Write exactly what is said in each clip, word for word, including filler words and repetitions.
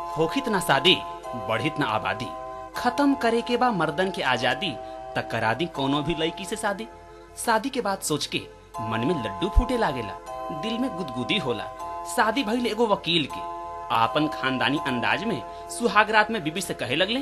होखित ना शादी बढ़ित ना आबादी, खत्म करे के बा मर्दन के आजादी, तक करा दी कोनो भी लड़की से शादी। शादी के बाद सोच के मन में लड्डू फूटे लागेला, दिल में गुदगुदी होला। शादी भइल एगो वकील के, आपन खानदानी अंदाज में सुहाग रात में बीबी से कहे लगले,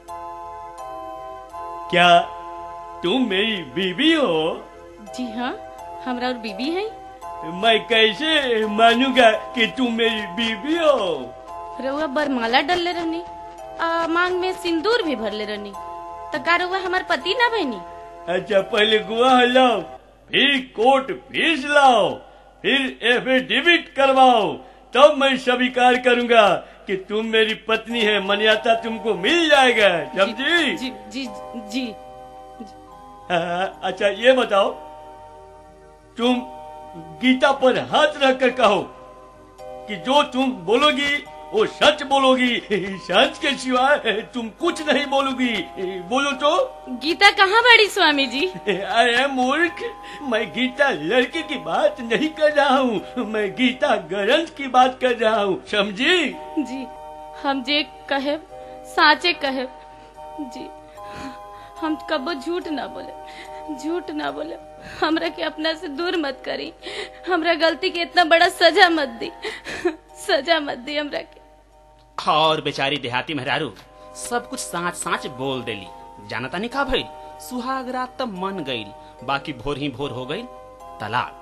क्या तुम मेरी बीबी हो? जी हाँ, हमरा और बीबी है। मैं कैसे मानूंगा कि तुम मेरी बीबी हो? रउआ बरमाला डलले रहनी, आ, मांग में सिंदूर भी भरले रहनी, त का रउआ हमार पति ना बनी? अच्छा पहले गुआह लाओ, फिर कोर्ट फीस लाओ, फिर एफिडेविट करवाओ, तब मैं स्वीकार करूंगा कि तुम मेरी पत्नी है। मन्यता तुमको मिल जाएगा, समझी? जी जी जी। हाँ, अच्छा ये बताओ, तुम गीता पर हाथ रखकर कहो कि जो तुम बोलोगी वो सच बोलोगी, सच के सिवाय तुम कुछ नहीं बोलोगी। बोलो तो। गीता कहाँ बड़ी स्वामी जी? अरे मूर्ख, मैं गीता लड़की की बात नहीं कर रहा हूँ, मैं गीता ग्रंथ की बात कर रहा हूँ, समझी? जी, हम जे कहे साचे कहे जी, हम कबो झूठ ना बोले, झूठ ना बोले। हमरा के अपना से दूर मत करी, हमरा गलती के इतना बड़ा सजा मत दी, सजा मत दी हमरा के। और बेचारी देहाती मेहरारू सब कुछ साँच साँच बोल देली। जानता नहीं का भइल, सुहाग रात तब मन गईल, बाकी भोर ही भोर हो गईल तलाक।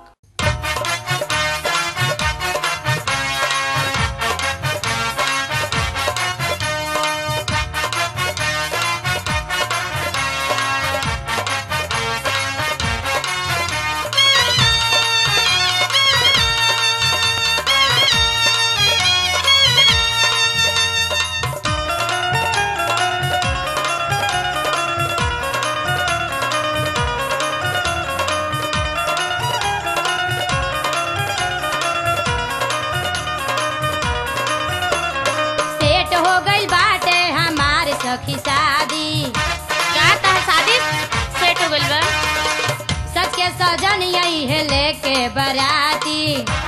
सखी शादी का ता शादी सेट हो गइल बा? सच के सजन यही है लेके बराती,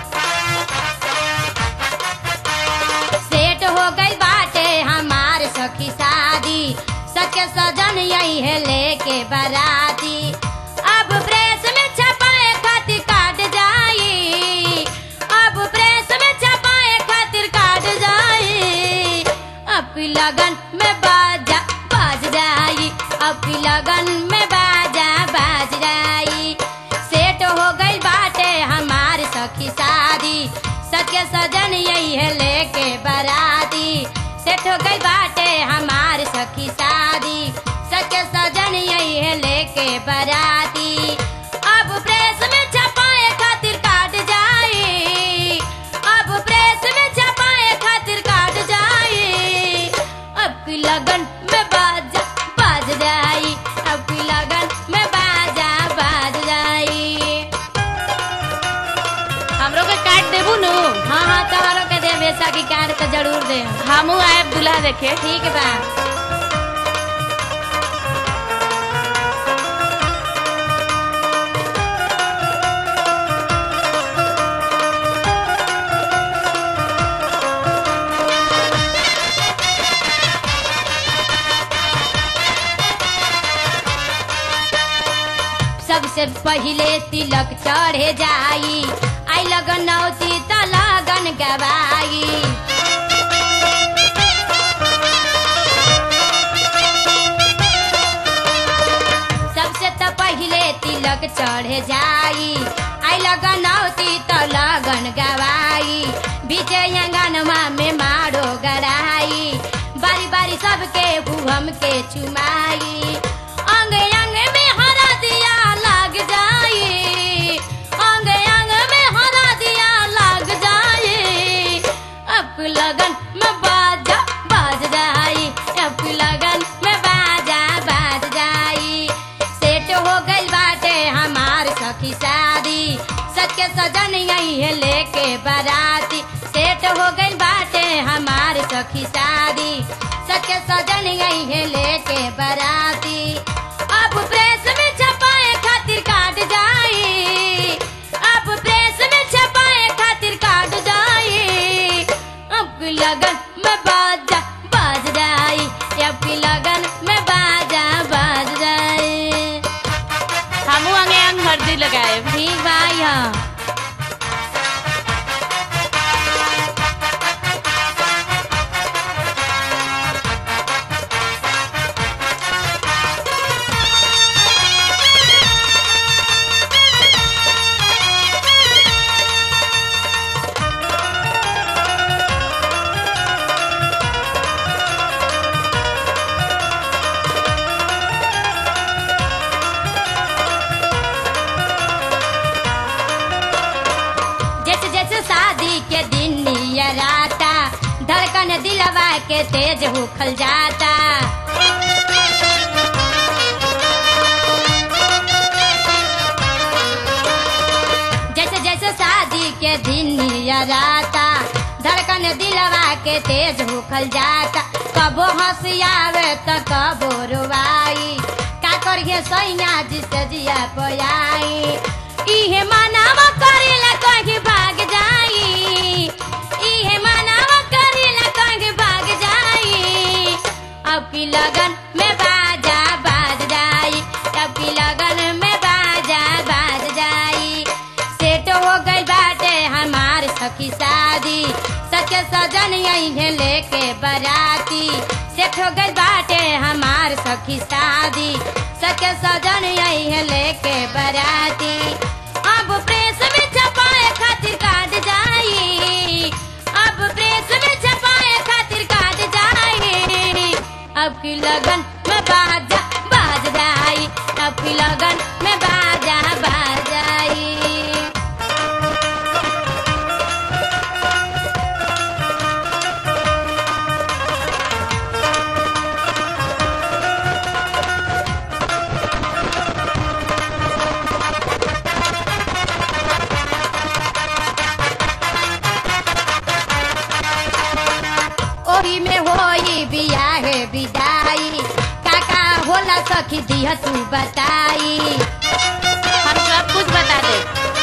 सेट हो गई बाटे हमार सखी शादी, सच के सजन यही है लेके बराती। अब प्रेस में छपाए खातिर काट जाई, अब प्रेस में छपाए खातिर काट जाई, अब लगन में बाजा बाज जाई, अब लगन में बाजा बाज जाई। सेट हो गई बाटे हमार सखी शादी, सच के सजन यही है लेके बराती, सेट हो गई बाटे हमार सखी शादी, सच के सजन यही है लेके बराती। अब प्रेस में छपाए खातिर काट जाई, अब प्रेस में छपाए खातिर काट जाई, अब लगन में बाजा बाज जाई, अब लगन में बाजा बाज जाई। हमरो के काट देबू नु? हाँ हाँ तोहरो के दे बेसा की काट तो जरूर दे। हमू आए दूल्हा देखे। ठीक बा। सबसे पहिले तिलक चढ़े जाई, आई लगनौती त लगन गवाई। सबसे त पहिले तिलक चढ़े जाई, आई लगनौती त लगन गवाई। बीचे अंगनमा में मारो गराई, बारी बारी सबके हुम के चुमाई। अंग अंग में हरा दिया लग जाई, अंग अंग में हरा दिया लग जाई, अब लगन में बाजा बाज जाई, अब लगन में बाजा बाज जाई। सेट हो गई बाटे हमार सखी शादी, सच के सजन यही है लेके बराती, सेट हो गई बाटे हमार सखी शादी, सच के सजन यही है लेके बराती। अब प्रेस में छपाए खातिर काट जाई, अब प्रेस में छपाए खातिर काट जाई, अब लगन में बाज धड़कन दिलवा के तेज होखल जाता। जैसे जैसे शादी के दिन नियराता धड़कन दिलवा के तेज होखल जाता। कबो हंसी आवे तो कबो रोवाई का करिए सैया जिसे जिया पयाई। इहे मनावा करेला कहीं भाग जाई इहे मनावा करेला कहीं भाग जाई। अब की लगन में बाजा बाज जाई अब की लगन में बाजा बाज जाई। सेट हो गई बाटे हमार सखी शादी सचे सजन यही लेके बराती। सेट हो गई बाटे हमार सखी शादी सचे सजन यही लेके बराती। अब प्रेस में छपाए खातिर काट जाई अब प्रेस में छपाए खातिर काट जाई। अब की लगन में बाजा बाज जाई अब की लगन में बाजा बाज जाई। ओही में होई बियाहे विदाई काका होला सखी दिह तू बताई। हम सब कुछ बता दे।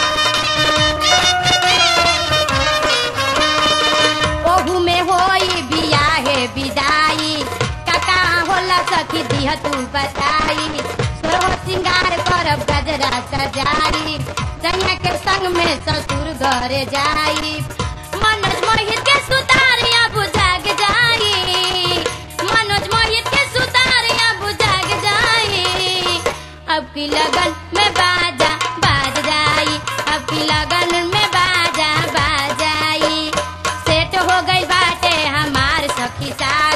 ओहू में होई बियाहे विदाई काका होला सखी दिह तू बताई। सोहो सिंगार करब गजरा सजाई सैया के संग में ससुर घर जाई। मनोज मोहित के सुतारिया बुझाग जाई मनोज मोहित के सुतारिया बुझाग जाई। अब की लगन में बाजा बाज जाई अब की लगन में बाजा बाज जाई। सेट हो गई बाटे हमार सखी सा